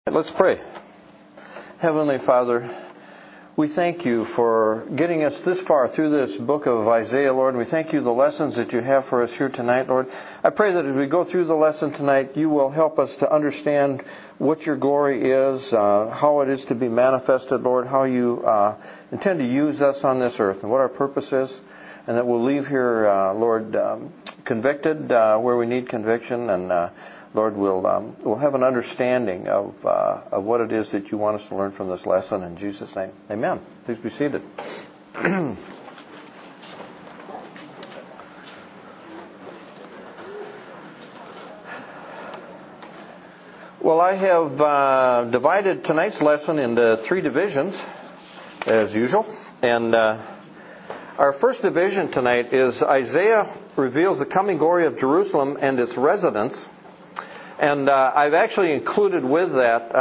Let's pray. Heavenly Father, we thank you for getting us this far through this book of Isaiah, Lord. We thank you the lessons that you have for us here tonight, Lord. I pray that as we go through the lesson tonight, you will help us to understand what your glory is, how it is to be manifested, Lord, how you intend to use us on this earth, and what our purpose is, and that we'll leave here, Lord, convicted where we need conviction, and Lord, we'll have an understanding of what it is that you want us to learn from this lesson. In Jesus' name, amen. Please be seated. Well, I have divided tonight's lesson into three divisions, as usual. And our first division tonight is Isaiah reveals the coming glory of Jerusalem and its residents. And I've actually included with that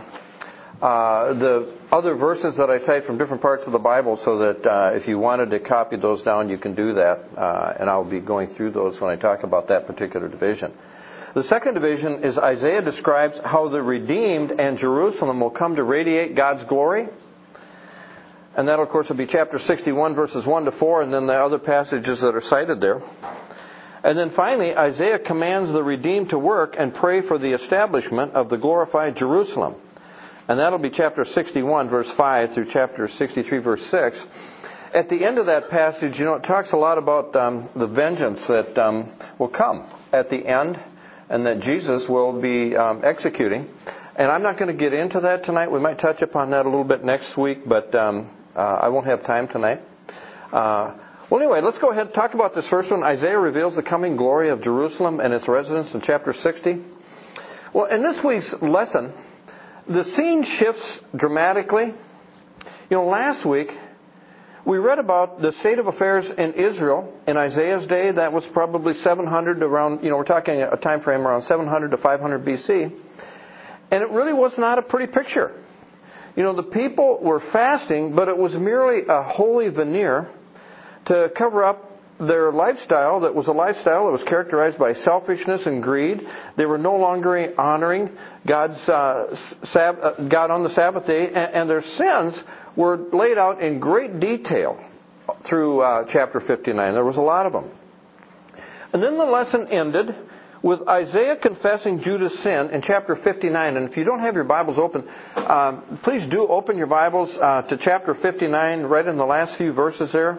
the other verses that I cite from different parts of the Bible so that if you wanted to copy those down, you can do that. And I'll be going through those when I talk about that particular division. The second division is Isaiah describes how the redeemed and Jerusalem will come to radiate God's glory. And that, of course, will be chapter 61, verses 1 to 4, and then the other passages that are cited there. And then finally, Isaiah commands the redeemed to work and pray for the establishment of the glorified Jerusalem. And that'll be chapter 61, verse 5 through chapter 63, verse 6. At the end of that passage, it talks a lot about the vengeance that will come at the end and that Jesus will be executing. And I'm not going to get into that tonight. We might touch upon that a little bit next week, but I won't have time tonight. Well, anyway, let's go ahead and talk about this first one. Isaiah reveals the coming glory of Jerusalem and its residents in chapter 60. Well, in this week's lesson, the scene shifts dramatically. Last week, we read about the state of affairs in Israel in Isaiah's day. That was probably 700 around, we're talking a time frame around 700 to 500 BC. And it really was not a pretty picture. The people were fasting, but it was merely a holy veneer to cover up their lifestyle that was a lifestyle that was characterized by selfishness and greed. They were no longer honoring God on the Sabbath day, and their sins were laid out in great detail through chapter 59. There was a lot of them. And then the lesson ended with Isaiah confessing Judah's sin in chapter 59. And if you don't have your Bibles open, please do open your Bibles to chapter 59, right in the last few verses there.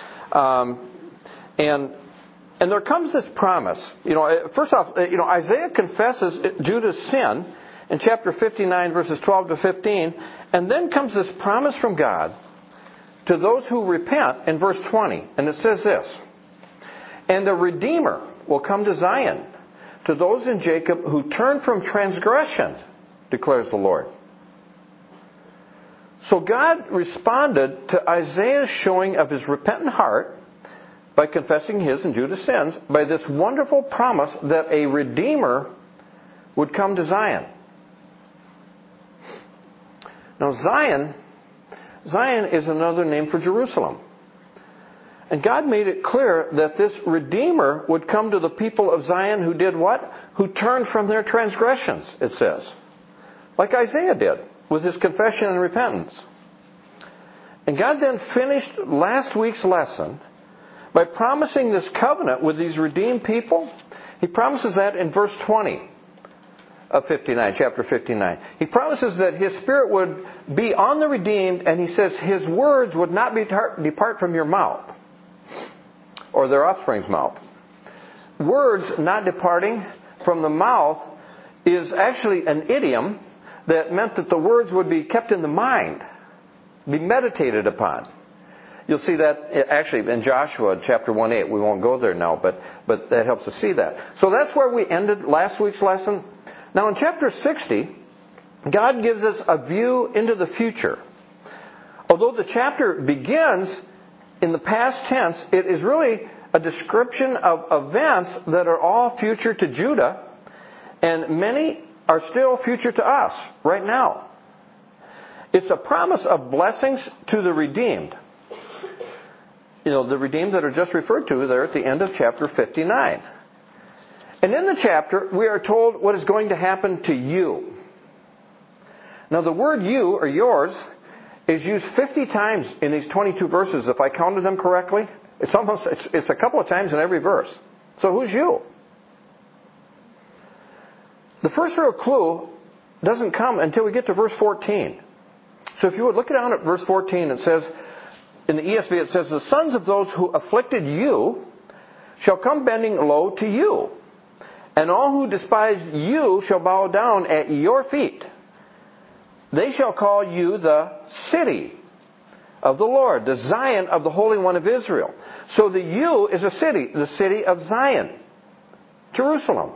And there comes this promise. First off, Isaiah confesses Judah's sin in chapter 59, verses 12 to 15, and then comes this promise from God to those who repent in verse 20. And it says this: "And the Redeemer will come to Zion, to those in Jacob who turn from transgression, declares the Lord." So God responded to Isaiah's showing of his repentant heart by confessing his and Judah's sins by this wonderful promise that a Redeemer would come to Zion. Now Zion is another name for Jerusalem. And God made it clear that this Redeemer would come to the people of Zion who did what? Who turned from their transgressions, it says. Like Isaiah did with his confession and repentance. And God then finished last week's lesson by promising this covenant with these redeemed people. He promises that in verse 20 of 59, chapter 59. He promises that His Spirit would be on the redeemed, and He says His words would not depart from your mouth or their offspring's mouth. Words not departing from the mouth is actually an idiom that meant that the words would be kept in the mind, be meditated upon. You'll see that actually in Joshua chapter 1:8. We won't go there now, but that helps us see that. So that's where we ended last week's lesson. Now in chapter 60, God gives us a view into the future. Although the chapter begins in the past tense, it is really a description of events that are all future to Judah, and many are still future to us right now. It's a promise of blessings to the redeemed. The redeemed that are just referred to there at the end of chapter 59. And in the chapter, we are told what is going to happen to you. Now the word you or yours is used 50 times in these 22 verses, if I counted them correctly. It's a couple of times in every verse. So who's you? The first real clue doesn't come until we get to verse 14. So if you would look down at verse 14, it says, in the ESV it says, the sons of those who afflicted you shall come bending low to you, and all who despise you shall bow down at your feet. They shall call you the city of the Lord, the Zion of the Holy One of Israel. So the you is a city, the city of Zion, Jerusalem.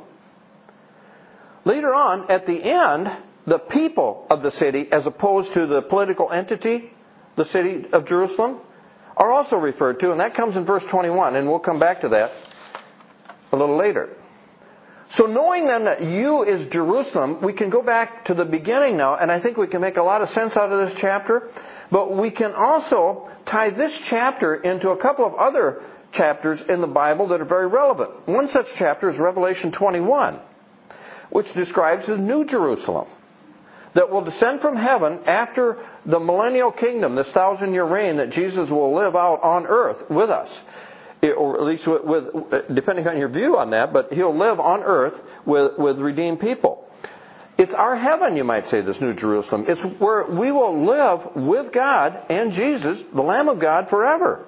Later on, at the end, the people of the city, as opposed to the political entity, the city of Jerusalem, are also referred to, and that comes in verse 21, and we'll come back to that a little later. So knowing then that you is Jerusalem, we can go back to the beginning now, and I think we can make a lot of sense out of this chapter. But we can also tie this chapter into a couple of other chapters in the Bible that are very relevant. One such chapter is Revelation 21, which describes the New Jerusalem that will descend from heaven after the millennial kingdom, this 1,000-year reign that Jesus will live out on earth with us. Or at least with depending on your view on that, but He'll live on earth with redeemed people. It's our heaven, you might say, this New Jerusalem. It's where we will live with God and Jesus, the Lamb of God, forever.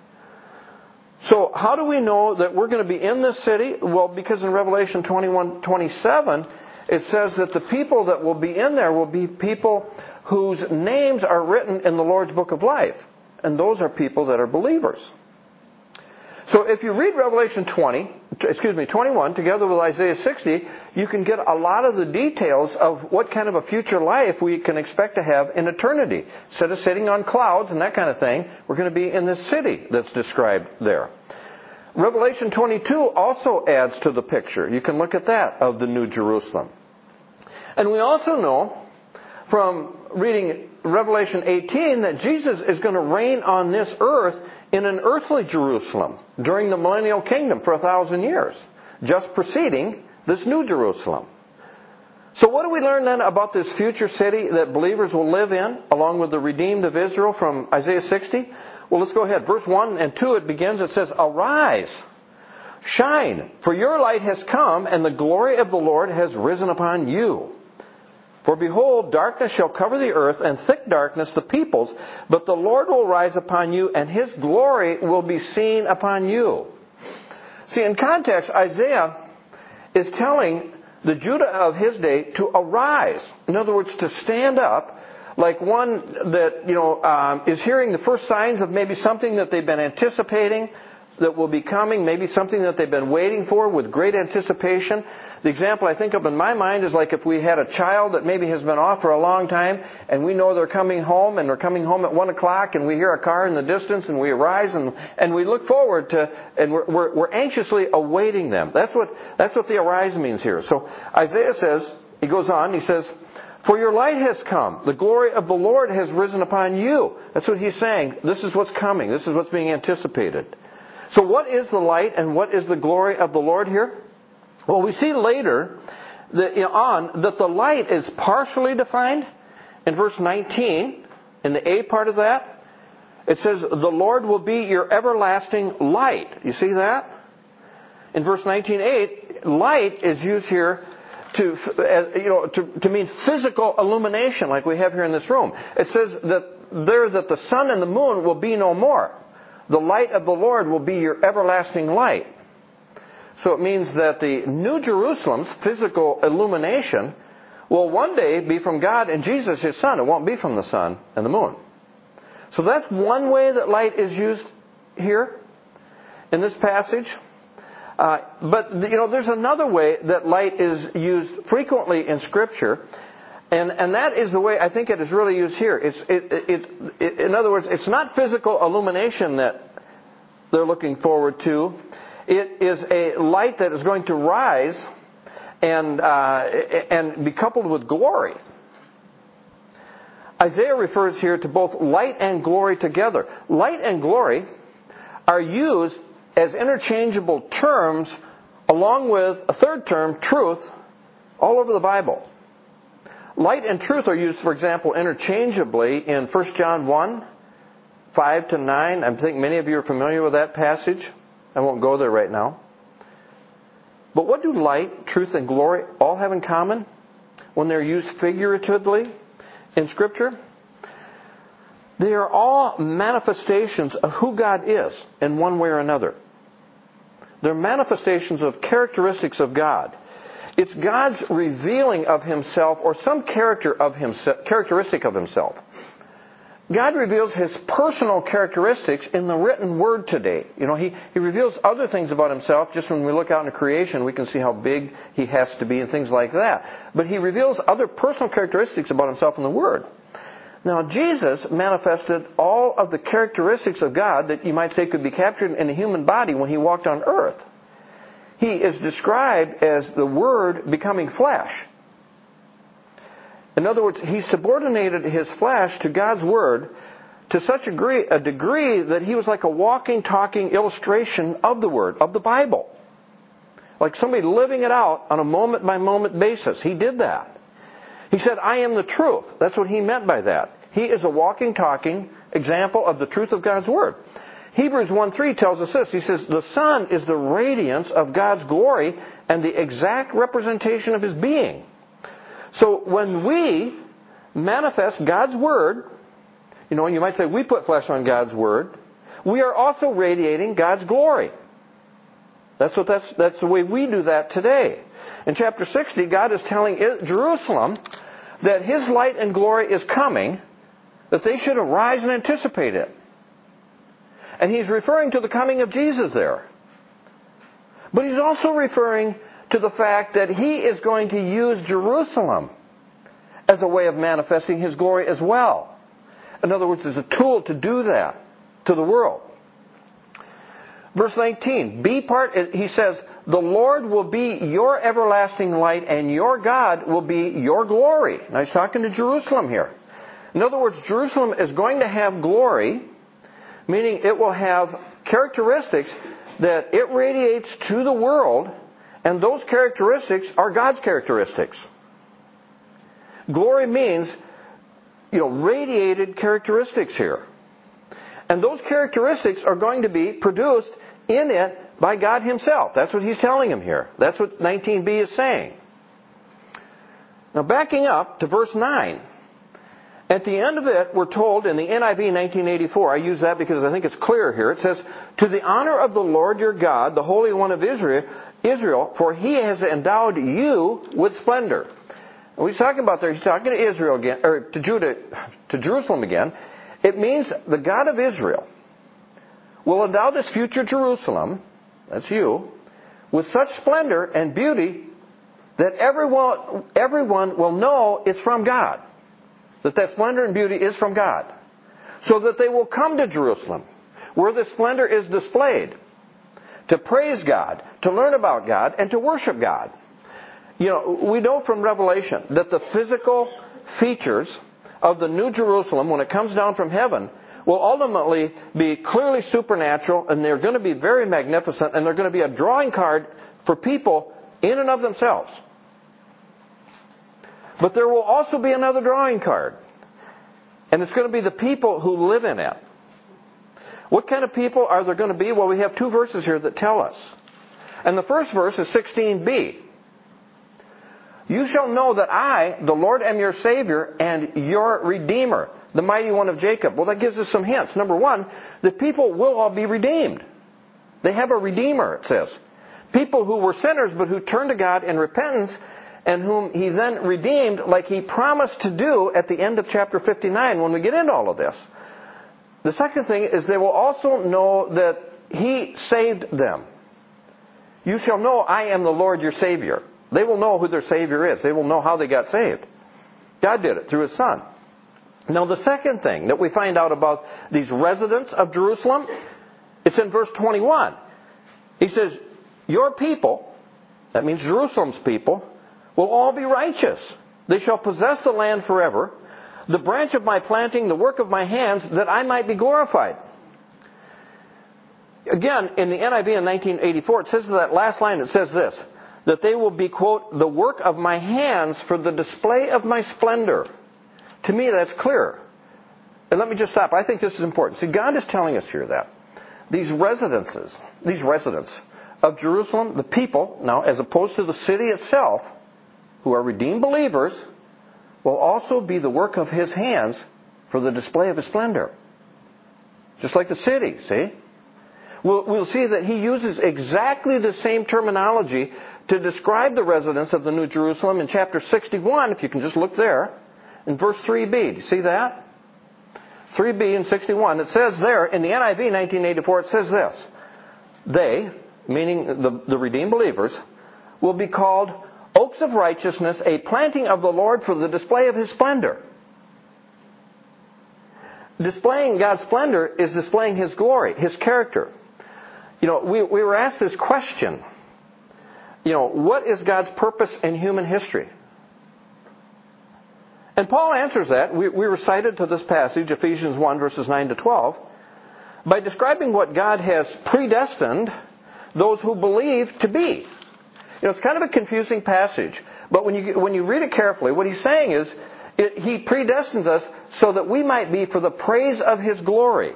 So how do we know that we're going to be in this city? Well, because in Revelation 21:27, it says that the people that will be in there will be people whose names are written in the Lord's Book of Life. And those are people that are believers. So if you read Revelation 21 together with Isaiah 60, you can get a lot of the details of what kind of a future life we can expect to have in eternity. Instead of sitting on clouds and that kind of thing, we're going to be in this city that's described there. Revelation 22 also adds to the picture. You can look at that of the New Jerusalem. And we also know from reading Revelation 18 that Jesus is going to reign on this earth in an earthly Jerusalem during the millennial kingdom for 1,000 years, just preceding this New Jerusalem. So what do we learn then about this future city that believers will live in, along with the redeemed of Israel from Isaiah 60? Well, let's go ahead. Verse 1 and 2, it begins, it says, Arise, shine, for your light has come, and the glory of the Lord has risen upon you. For behold, darkness shall cover the earth, and thick darkness the peoples, but the Lord will rise upon you, and His glory will be seen upon you. See, in context, Isaiah is telling the Judah of his day to arise. In other words, to stand up, like one that, is hearing the first signs of maybe something that they've been anticipating that will be coming, maybe something that they've been waiting for with great anticipation. The example I think of in my mind is like if we had a child that maybe has been off for a long time and we know they're coming home and they're coming home at 1 o'clock and we hear a car in the distance and we arise and we look forward to, and we're anxiously awaiting them. That's what the arise means here. So Isaiah says, he goes on, he says, for your light has come. The glory of the Lord has risen upon you. That's what he's saying. This is what's coming. This is what's being anticipated. So what is the light and what is the glory of the Lord here? Well, we see later that the light is partially defined in verse 19. In the A part of that, it says, the Lord will be your everlasting light. You see that? In verse 19:8, light is used here to mean physical illumination, like we have here in this room. It says that the sun and the moon will be no more. The light of the Lord will be your everlasting light. So it means that the New Jerusalem's physical illumination will one day be from God and Jesus, His Son. It won't be from the sun and the moon. So that's one way that light is used here in this passage. But there's another way that light is used frequently in Scripture. And that is the way I think it is really used here. In other words, it's not physical illumination that they're looking forward to. It is a light that is going to rise and be coupled with glory. Isaiah refers here to both light and glory together. Light and glory are used as interchangeable terms along with a third term, truth, all over the Bible. Light and truth are used, for example, interchangeably in 1 John 1, 5 to 9. I think many of you are familiar with that passage. I won't go there right now. But what do light, truth, and glory all have in common when they're used figuratively in Scripture? They are all manifestations of who God is in one way or another. They're manifestations of characteristics of God. It's God's revealing of Himself or some characteristic of Himself. God reveals His personal characteristics in the written Word today. He reveals other things about Himself. Just when we look out into creation, we can see how big He has to be and things like that. But He reveals other personal characteristics about Himself in the Word. Now, Jesus manifested all of the characteristics of God that you might say could be captured in a human body when He walked on earth. He is described as the Word becoming flesh. In other words, He subordinated His flesh to God's Word to such a degree that He was like a walking, talking illustration of the Word, of the Bible. Like somebody living it out on a moment-by-moment basis. He did that. He said, I am the truth. That's what He meant by that. He is a walking, talking example of the truth of God's Word. Hebrews 1:3 tells us this. He says, the Son is the radiance of God's glory and the exact representation of His being. So when we manifest God's Word, you might say we put flesh on God's Word, we are also radiating God's glory. That's the way we do that today. In chapter 60, God is telling Jerusalem that His light and glory is coming, that they should arise and anticipate it. And He's referring to the coming of Jesus there. But He's also referring to the fact that He is going to use Jerusalem as a way of manifesting His glory as well. In other words, as a tool to do that to the world. Verse 19, he says, the Lord will be your everlasting light and your God will be your glory. Now He's talking to Jerusalem here. In other words, Jerusalem is going to have glory, meaning it will have characteristics that it radiates to the world, and those characteristics are God's characteristics. Glory means, radiated characteristics here. And those characteristics are going to be produced in it by God Himself. That's what He's telling him here. That's what 19b is saying. Now backing up to verse 9. At the end of it, we're told in the NIV 1984, I use that because I think it's clear here. It says, to the honor of the Lord your God, the Holy One of Israel, for He has endowed you with splendor. And what He's talking about there, He's talking to Israel again, or to Jerusalem again. It means the God of Israel will endow this future Jerusalem, that's you, with such splendor and beauty that everyone will know it's from God. That splendor and beauty is from God. So that they will come to Jerusalem, where the splendor is displayed, to praise God, to learn about God, and to worship God. We know from Revelation that the physical features of the New Jerusalem, when it comes down from heaven, will ultimately be clearly supernatural, and they're going to be very magnificent, and they're going to be a drawing card for people in and of themselves. But there will also be another drawing card, and it's going to be the people who live in it. What kind of people are there going to be? Well, we have two verses here that tell us. And the first verse is 16b. You shall know that I, the Lord, am your Savior and your Redeemer, the mighty one of Jacob. Well, that gives us some hints. Number one, the people will all be redeemed. They have a Redeemer, it says. People who were sinners but who turned to God in repentance and whom He then redeemed like He promised to do at the end of chapter 59 when we get into all of this. The second thing is they will also know that He saved them. You shall know I am the Lord your Savior. They will know who their Savior is. They will know how they got saved. God did it through His Son. Now the second thing that we find out about these residents of Jerusalem, it's in verse 21. He says, your people, that means Jerusalem's people, will all be righteous. They shall possess the land forever, the branch of my planting, the work of my hands, that I might be glorified. Again, in the NIV in 1984, it says that last line, it says this, that they will be, quote, the work of my hands for the display of my splendor. To me, that's clear. And let me just stop. I think this is important. See, God is telling us here that these residents of Jerusalem, the people, now as opposed to the city itself, who are redeemed believers, will also be the work of His hands for the display of His splendor. Just like the city, see? We'll see that He uses exactly the same terminology to describe the residents of the New Jerusalem in chapter 61, if you can just look there, in verse 3b. Do you see that? 3b in 61. It says there, in the NIV 1984, it says this. They, meaning the redeemed believers, will be called oaks of righteousness, a planting of the Lord for the display of His splendor. Displaying God's splendor is displaying His glory, His character. We were asked this question. What is God's purpose in human history? And Paul answers that. We recited to this passage, Ephesians 1, verses 9 to 12, by describing what God has predestined those who believe to be. It's kind of a confusing passage, but when you read it carefully, what he's saying is, He predestines us so that we might be for the praise of His glory.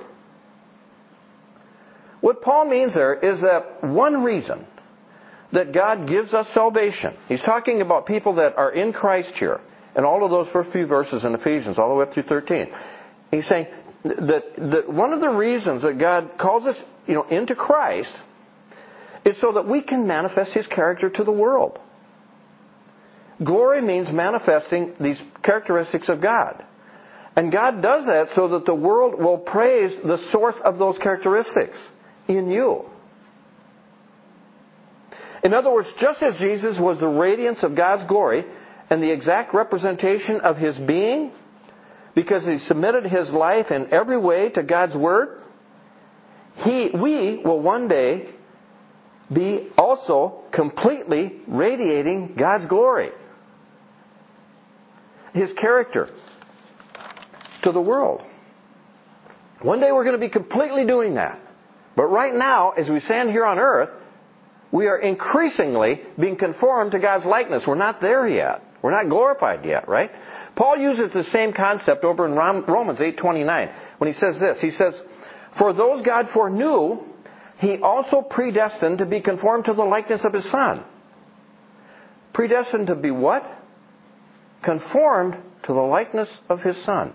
What Paul means there is that one reason that God gives us salvation, he's talking about people that are in Christ here, and all of those first few verses in Ephesians, all the way up through 13. He's saying that one of the reasons that God calls us, into Christ is so that we can manifest His character to the world. Glory means manifesting these characteristics of God. And God does that so that the world will praise the source of those characteristics in you. In other words, just as Jesus was the radiance of God's glory and the exact representation of His being, because He submitted His life in every way to God's Word, we will one day be also completely radiating God's glory, His character, to the world. One day we're going to be completely doing that. But right now, as we stand here on earth, we are increasingly being conformed to God's likeness. We're not there yet. We're not glorified yet, right? Paul uses the same concept over in Romans 8:29 when he says this. He says, "For those God foreknew, He also predestined to be conformed to the likeness of His Son." Predestined to be what? Conformed to the likeness of His Son.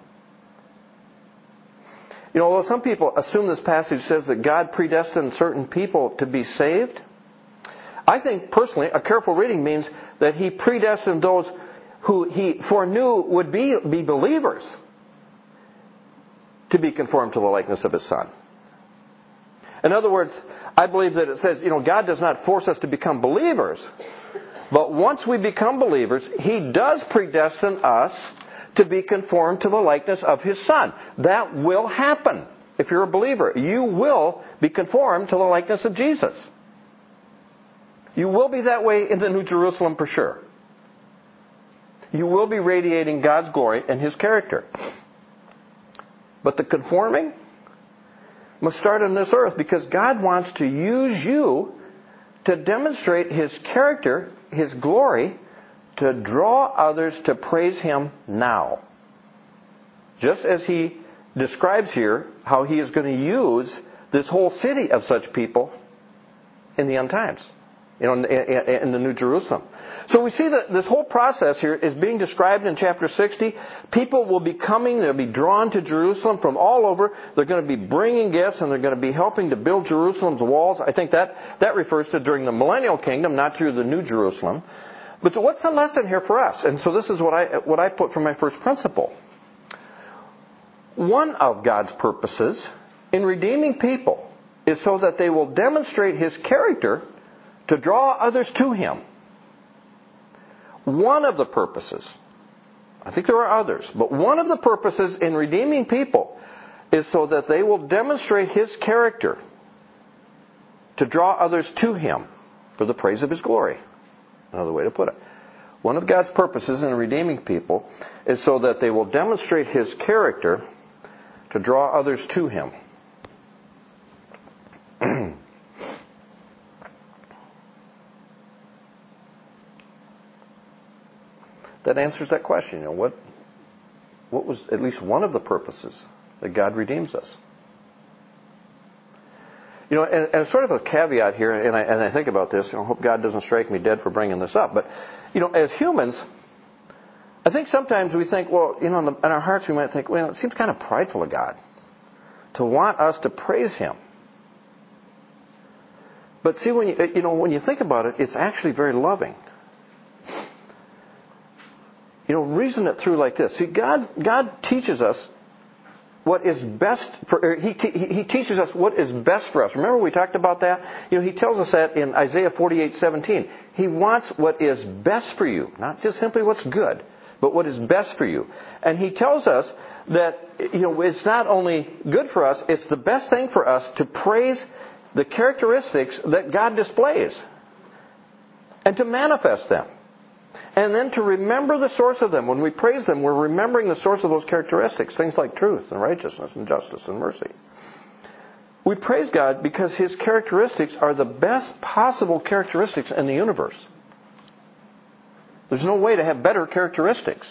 Although some people assume this passage says that God predestined certain people to be saved, I think personally a careful reading means that He predestined those who He foreknew would be believers to be conformed to the likeness of His Son. In other words, I believe that it says, God does not force us to become believers, but once we become believers, He does predestine us to be conformed to the likeness of His Son. That will happen. If you're a believer, you will be conformed to the likeness of Jesus. You will be that way in the New Jerusalem for sure. You will be radiating God's glory and His character. But the conforming must start on this earth, because God wants to use you to demonstrate His character, His glory, to draw others to praise Him now. Just as He describes here how He is going to use this whole city of such people in the end times, in the New Jerusalem. So we see that this whole process here is being described in chapter 60. People will be coming, they'll be drawn to Jerusalem from all over. They're going to be bringing gifts, and they're going to be helping to build Jerusalem's walls. I think that refers to during the millennial kingdom, not through the New Jerusalem. But what's the lesson here for us? And so this is what I put for my first principle. One of God's purposes in redeeming people is so that they will demonstrate His character to draw others to Him. One of the purposes, I think there are others, but one of the purposes in redeeming people is so that they will demonstrate His character to draw others to Him for the praise of His glory. Another way to put it. One of God's purposes in redeeming people is so that they will demonstrate His character to draw others to Him. that answers that question. What was at least one of the purposes that God redeems us? And sort of a caveat here, and I think about this, I hope God doesn't strike me dead for bringing this up, but, as humans, I think sometimes we think, in our hearts we might think, it seems kind of prideful of God to want us to praise Him. But see, when you think about it, it's actually very loving. Reason it through like this. See, God teaches us what is best for, He teaches us what is best for us. Remember we talked about that? He tells us that in Isaiah 48:17. He wants what is best for you. Not just simply what's good, but what is best for you. And He tells us that, it's not only good for us, it's the best thing for us to praise the characteristics that God displays. And to manifest them. And then to remember the source of them. When we praise them, we're remembering the source of those characteristics. Things like truth and righteousness and justice and mercy. We praise God because His characteristics are the best possible characteristics in the universe. There's no way to have better characteristics.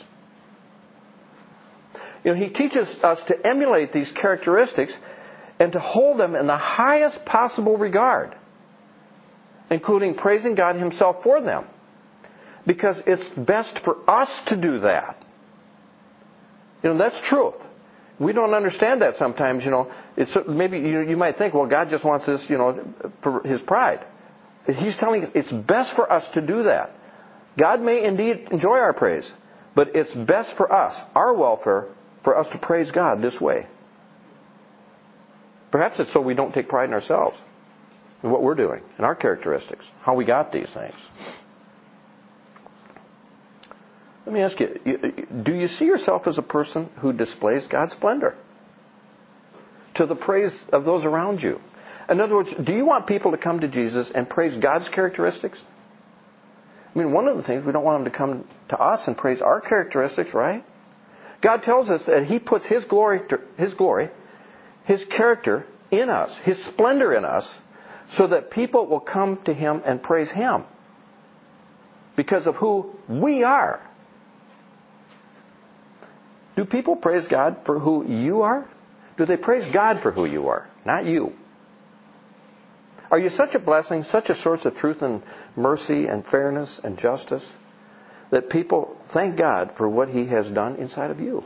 He teaches us to emulate these characteristics and to hold them in the highest possible regard, including praising God Himself for them. Because it's best for us to do that. That's truth. We don't understand that sometimes, It's maybe you might think, God just wants this, for His pride. He's telling us it's best for us to do that. God may indeed enjoy our praise, but it's best for us, our welfare, for us to praise God this way. Perhaps it's so we don't take pride in ourselves, in what we're doing, in our characteristics, how we got these things. Let me ask you, do you see yourself as a person who displays God's splendor to the praise of those around you? In other words, do you want people to come to Jesus and praise God's characteristics? One of the things, we don't want them to come to us and praise our characteristics, right? God tells us that He puts His glory, His character in us, His splendor in us, so that people will come to Him and praise Him because of who we are. Do people praise God for who you are? Do they praise God for who you are, not you? Are you such a blessing, such a source of truth and mercy and fairness and justice that people thank God for what He has done inside of you?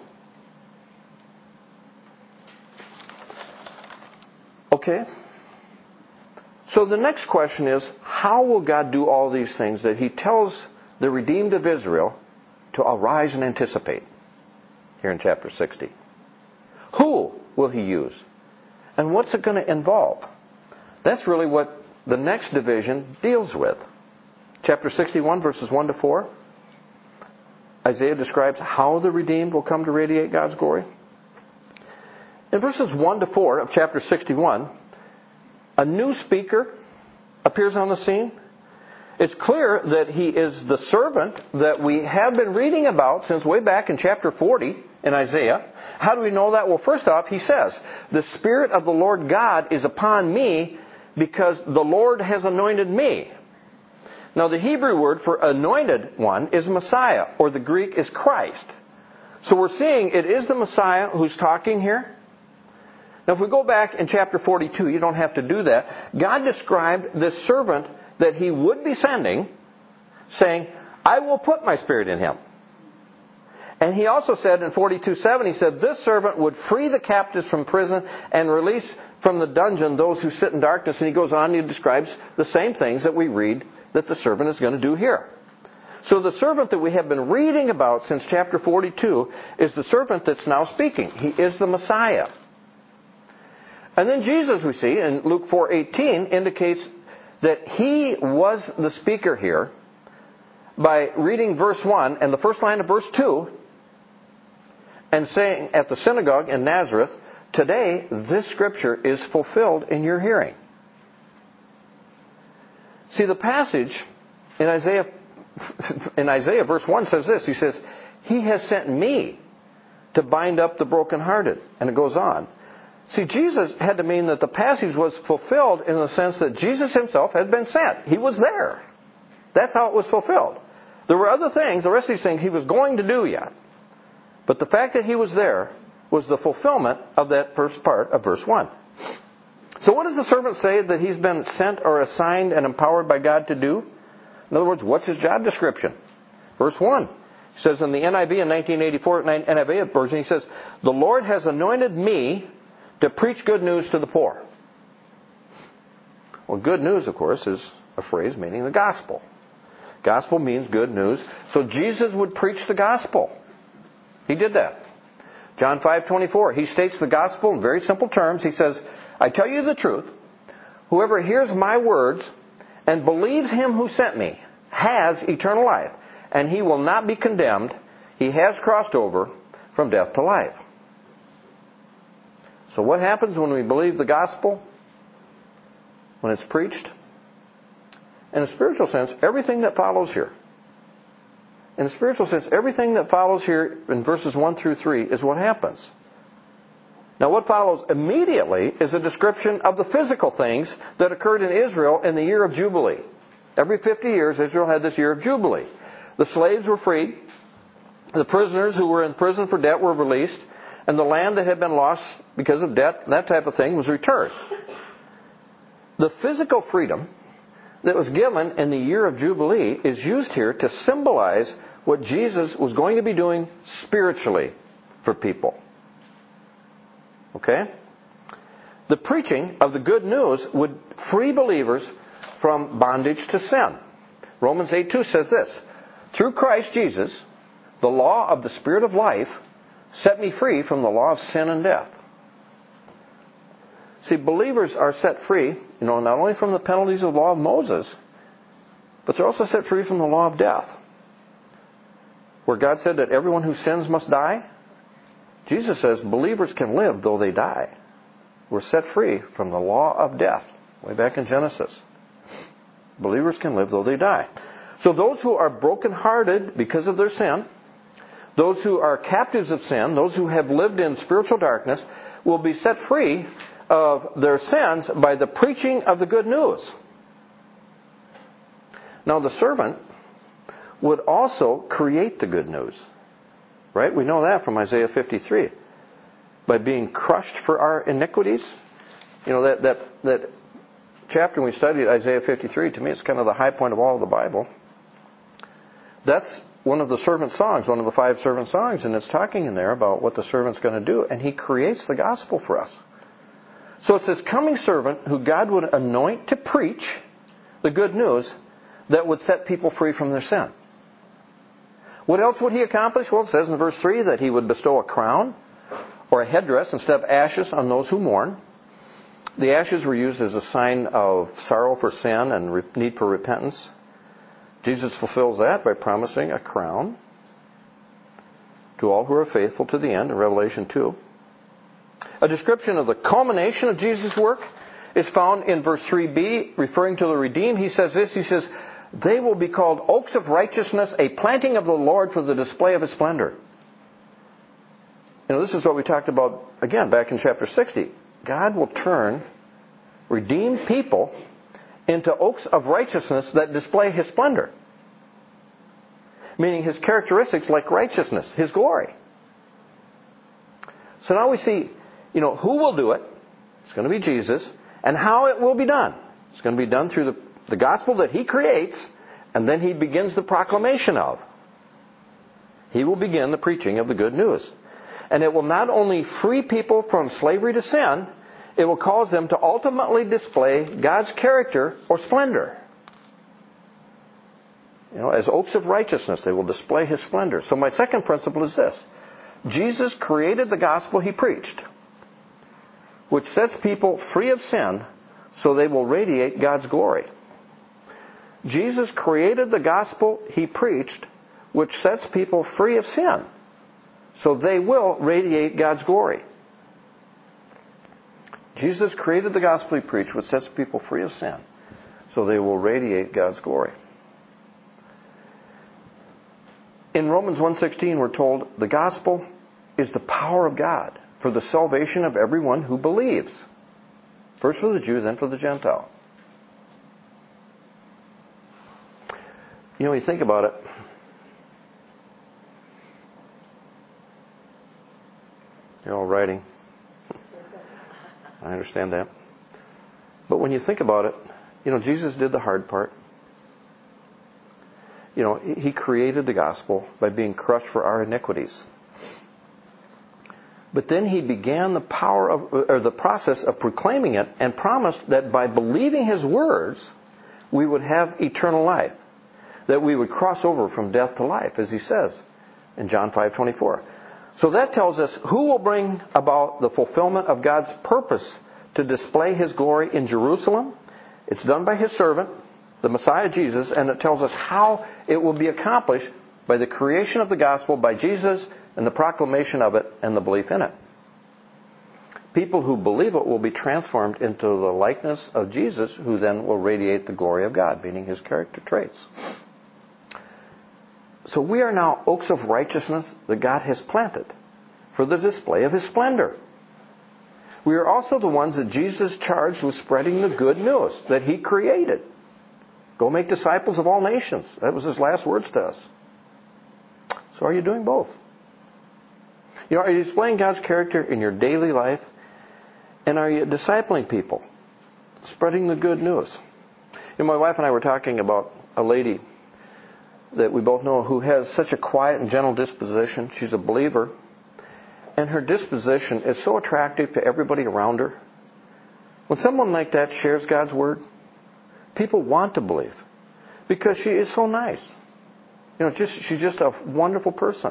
Okay? So the next question is, how will God do all these things that He tells the redeemed of Israel to arise and anticipate? Here in chapter 60. Who will He use? And what's it going to involve? That's really what the next division deals with. Chapter 61, verses 1 to 4. Isaiah describes how the redeemed will come to radiate God's glory. In verses 1 to 4 of chapter 61, a new speaker appears on the scene. It's clear that he is the servant that we have been reading about since way back in chapter 40 in Isaiah. How do we know that? Well, first off, he says, "The Spirit of the Lord God is upon me because the Lord has anointed me." Now, the Hebrew word for anointed one is Messiah, or the Greek is Christ. So we're seeing it is the Messiah who's talking here. Now, if we go back in chapter 42, you don't have to do that. God described this servant that He would be sending, saying, "I will put my Spirit in him." And He also said in 42:7, He said, "This servant would free the captives from prison and release from the dungeon those who sit in darkness." And He goes on and He describes the same things that we read that the servant is going to do here. So the servant that we have been reading about since chapter 42 is the servant that's now speaking. He is the Messiah. And then Jesus, we see, in Luke 4:18, indicates that He was the speaker here by reading verse 1 and the first line of verse 2 and saying at the synagogue in Nazareth, "Today this scripture is fulfilled in your hearing." See, the passage in Isaiah verse 1 says this. He says, "He has sent me to bind up the brokenhearted." And it goes on. See, Jesus had to mean that the passage was fulfilled in the sense that Jesus Himself had been sent. He was there. That's how it was fulfilled. There were other things, the rest of these things he was going to do yet. But the fact that he was there was the fulfillment of that first part of verse 1. So what does the servant say that he's been sent or assigned and empowered by God to do? In other words, what's his job description? Verse 1. He says in the NIV in 1984 NIV version, he says, "The Lord has anointed me to preach good news to the poor." Well, good news, of course, is a phrase meaning the gospel. Gospel means good news. So Jesus would preach the gospel. He did that. John 5:24, he states the gospel in very simple terms. He says, "I tell you the truth, whoever hears my words and believes him who sent me has eternal life, and he will not be condemned. He has crossed over from death to life." So what happens when we believe the gospel? When it's preached? In a spiritual sense, everything that follows here. In a spiritual sense, everything that follows here in verses 1 through 3 is what happens. Now what follows immediately is a description of the physical things that occurred in Israel in the year of Jubilee. Every 50 years, Israel had this year of Jubilee. The slaves were freed. The prisoners who were in prison for debt were released. And the land that had been lost because of debt, that type of thing, was returned. The physical freedom that was given in the year of Jubilee is used here to symbolize what Jesus was going to be doing spiritually for people. Okay? The preaching of the good news would free believers from bondage to sin. Romans 8:2 says this, "Through Christ Jesus, the law of the Spirit of life set me free from the law of sin and death." See, believers are set free, not only from the penalties of the law of Moses, but they're also set free from the law of death. Where God said that everyone who sins must die, Jesus says believers can live though they die. We're set free from the law of death, way back in Genesis. Believers can live though they die. So those who are brokenhearted because of their sin, those who are captives of sin, those who have lived in spiritual darkness, will be set free of their sins by the preaching of the good news. Now the servant would also create the good news. Right? We know that from Isaiah 53. By being crushed for our iniquities. That chapter we studied, Isaiah 53, to me it's kind of the high point of all of the Bible. That's one of the servant songs, one of the 5 servant songs, and it's talking in there about what the servant's going to do, and he creates the gospel for us. So it's this coming servant who God would anoint to preach the good news that would set people free from their sin. What else would he accomplish? Well, it says in verse 3 that he would bestow a crown or a headdress instead of ashes on those who mourn. The ashes were used as a sign of sorrow for sin and need for repentance. Jesus fulfills that by promising a crown to all who are faithful to the end in Revelation 2. A description of the culmination of Jesus' work is found in verse 3b, referring to the redeemed. He says this, he says, "They will be called oaks of righteousness, a planting of the Lord for the display of His splendor." This is what we talked about, again, back in chapter 60. God will turn redeemed people into oaks of righteousness that display His splendor. Meaning His characteristics like righteousness, His glory. So now we see, who will do it. It's going to be Jesus. And how it will be done. It's going to be done through the gospel that He creates, and then He begins the proclamation of. He will begin the preaching of the good news. And it will not only free people from slavery to sin, it will cause them to ultimately display God's character or splendor. As oaks of righteousness, they will display His splendor. So my second principle is this. Jesus created the gospel He preached, which sets people free of sin so they will radiate God's glory. Jesus created the gospel He preached, which sets people free of sin so they will radiate God's glory. Jesus created the gospel He preached, which sets people free of sin so they will radiate God's glory. In Romans 1:16, we're told the gospel is the power of God for the salvation of everyone who believes. First for the Jew, then for the Gentile. You think about it. You're all writing. I understand that. But when you think about it, Jesus did the hard part. He created the gospel by being crushed for our iniquities. But then He began the process of proclaiming it and promised that by believing His words, we would have eternal life. That we would cross over from death to life, as He says in John 5:24. So that tells us who will bring about the fulfillment of God's purpose to display His glory in Jerusalem. It's done by His servant, the Messiah Jesus, and it tells us how it will be accomplished by the creation of the gospel by Jesus and the proclamation of it and the belief in it. People who believe it will be transformed into the likeness of Jesus, who then will radiate the glory of God, meaning His character traits. So we are now oaks of righteousness that God has planted for the display of His splendor. We are also the ones that Jesus charged with spreading the good news that He created. Go make disciples of all nations. That was His last words to us. So are you doing both? Are you displaying God's character in your daily life? And are you discipling people? Spreading the good news. My wife and I were talking about a lady that we both know who has such a quiet and gentle disposition. She's a believer. And her disposition is so attractive to everybody around her. When someone like that shares God's Word, people want to believe. Because she is so nice. She's just a wonderful person.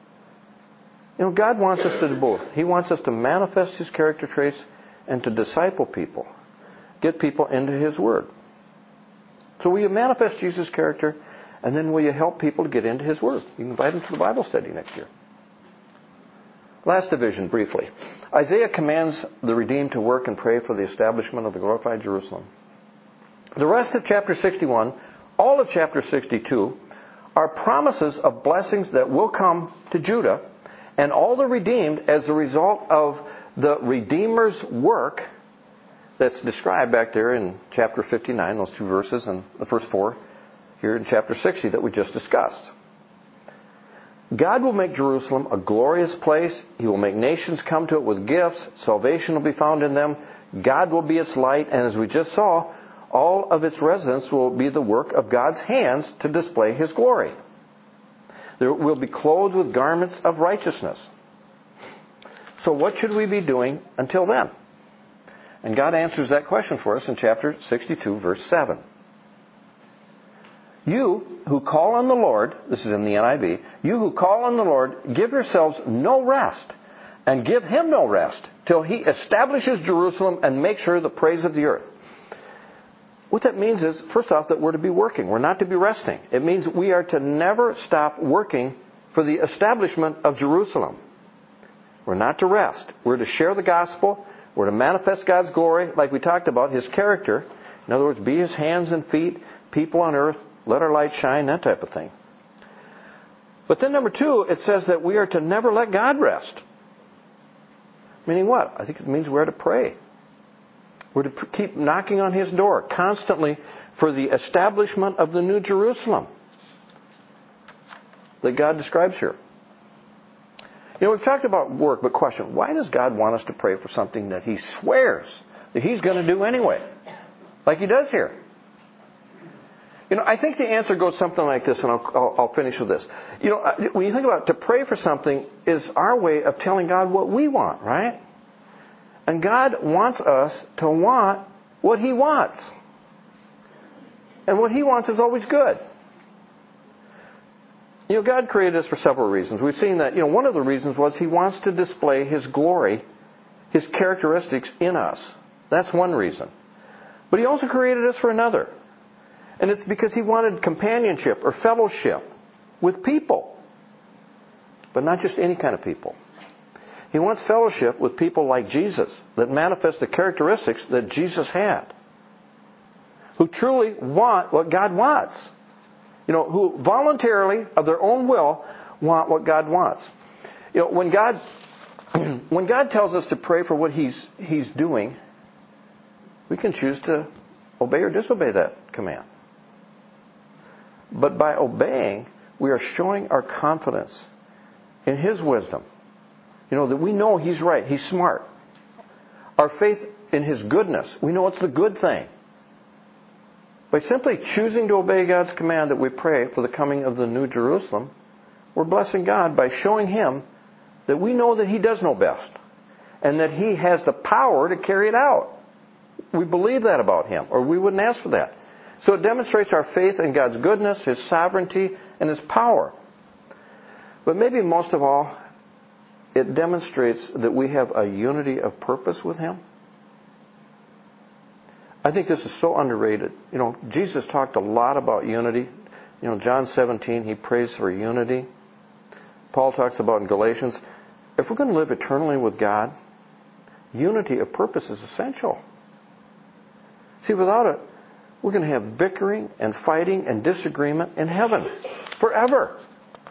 God wants us to do both. He wants us to manifest His character traits and to disciple people. Get people into His Word. So will you manifest Jesus' character, and then will you help people to get into His Word? You can invite them to the Bible study next year. Last division, briefly. Isaiah commands the redeemed to work and pray for the establishment of the glorified Jerusalem. The rest of chapter 61, all of chapter 62, are promises of blessings that will come to Judah and all the redeemed as a result of the Redeemer's work that's described back there in chapter 59, those two verses, and the first four here in chapter 60 that we just discussed. God will make Jerusalem a glorious place. He will make nations come to it with gifts. Salvation will be found in them. God will be its light. And as we just saw, all of its residents will be the work of God's hands to display His glory. They will be clothed with garments of righteousness. So what should we be doing until then? And God answers that question for us in chapter 62, verse 7. You who call on the Lord, this is in the NIV, you who call on the Lord, give yourselves no rest, and give Him no rest, till He establishes Jerusalem and makes her the praise of the earth. What that means is, first off, that we're to be working. We're not to be resting. It means we are to never stop working for the establishment of Jerusalem. We're not to rest. We're to share the gospel. We're to manifest God's glory, like we talked about, His character. In other words, be His hands and feet, people on earth, let our light shine, that type of thing. But then number 2, it says that we are to never let God rest. Meaning what? I think it means we're to pray. We're to keep knocking on His door constantly for the establishment of the New Jerusalem that God describes here. We've talked about work, but question, why does God want us to pray for something that He swears that He's going to do anyway? Like He does here. I think the answer goes something like this, and I'll finish with this. When you think about it, to pray for something is our way of telling God what we want, right? And God wants us to want what He wants. And what He wants is always good. God created us for several reasons. We've seen that, one of the reasons was He wants to display His glory, His characteristics in us. That's one reason. But He also created us for another. And it's because He wanted companionship or fellowship with people. But not just any kind of people. He wants fellowship with people like Jesus that manifest the characteristics that Jesus had. Who truly want what God wants. Who voluntarily, of their own will, want what God wants. When God tells us to pray for what He's doing, we can choose to obey or disobey that command. But by obeying, we are showing our confidence in His wisdom That we know He's right, He's smart. Our faith in His goodness, we know it's the good thing. By simply choosing to obey God's command that we pray for the coming of the New Jerusalem, we're blessing God by showing Him that we know that He does know best and that He has the power to carry it out. We believe that about Him, or we wouldn't ask for that. So it demonstrates our faith in God's goodness, His sovereignty, and His power. But maybe most of all, it demonstrates that we have a unity of purpose with Him. I think this is so underrated. Jesus talked a lot about unity. John 17, He prays for unity. Paul talks about in Galatians, if we're going to live eternally with God, unity of purpose is essential. See, without it, we're going to have bickering and fighting and disagreement in heaven forever.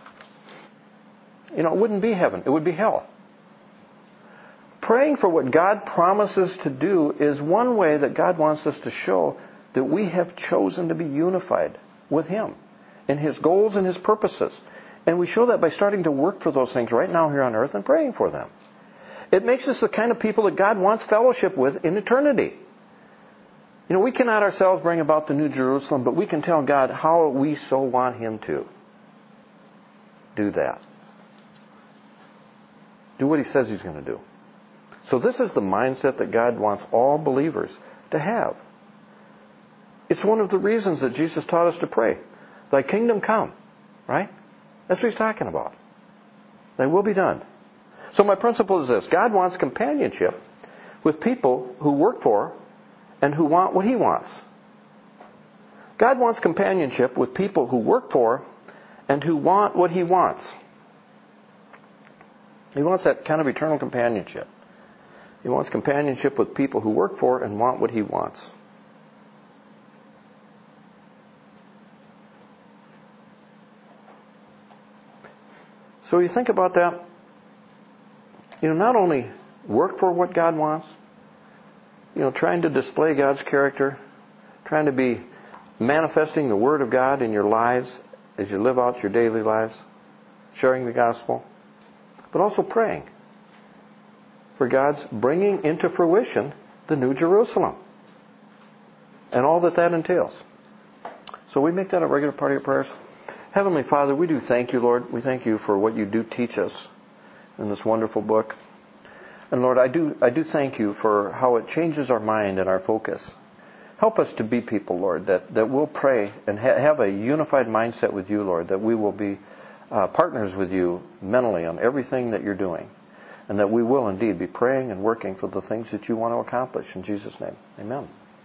It wouldn't be heaven. It would be hell. Praying for what God promises to do is one way that God wants us to show that we have chosen to be unified with Him in His goals and His purposes. And we show that by starting to work for those things right now here on earth and praying for them. It makes us the kind of people that God wants fellowship with in eternity. We cannot ourselves bring about the New Jerusalem, but we can tell God how we so want Him to do that. Do what He says He's going to do. So this is the mindset that God wants all believers to have. It's one of the reasons that Jesus taught us to pray. Thy kingdom come. Right? That's what He's talking about. Thy will be done. So my principle is this. God wants companionship with people who work for and who want what He wants. God wants companionship with people who work for and who want what He wants. He wants that kind of eternal companionship. He wants companionship with people who work for and want what He wants. So you think about that. Not only work for what God wants, trying to display God's character, trying to be manifesting the Word of God in your lives as you live out your daily lives, sharing the gospel, but also praying for God's bringing into fruition the New Jerusalem and all that entails. So we make that a regular part of your prayers. Heavenly Father, we do thank You, Lord. We thank You for what You do teach us in this wonderful book. And Lord, I do thank You for how it changes our mind and our focus. Help us to be people, Lord, that will pray and have a unified mindset with You, Lord, that we will be partners with You mentally on everything that You're doing, and that we will indeed be praying and working for the things that You want to accomplish. In Jesus' name, amen.